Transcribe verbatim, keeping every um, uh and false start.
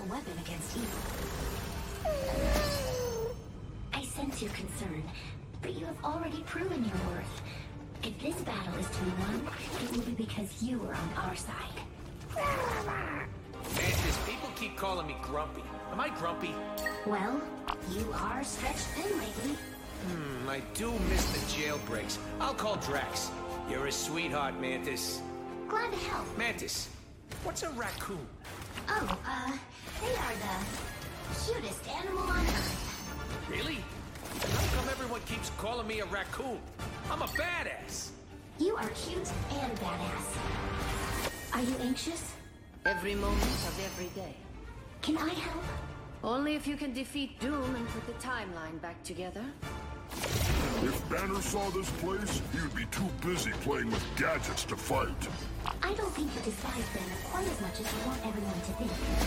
powerful weapon against evil. I sense your concern, but you have already proven your worth. If this battle is to be won, it will be because you are on our side. Mantis, people keep calling me grumpy. Am I grumpy? Well, you are stretched thin lately. Hmm, I do miss the jailbreaks. I'll call Drax. You're a sweetheart, Mantis. Glad to help. Mantis, what's a raccoon? Oh, uh, they are the cutest animal on Earth. Really? How come everyone keeps calling me a raccoon? I'm a badass. You are cute and badass. Are you anxious? Every moment of every day. Can I help? Only if you can defeat Doom and put the timeline back together. If Banner saw this place, he would be too busy playing with gadgets to fight. I don't think you despise Banner quite as much as you want everyone to think.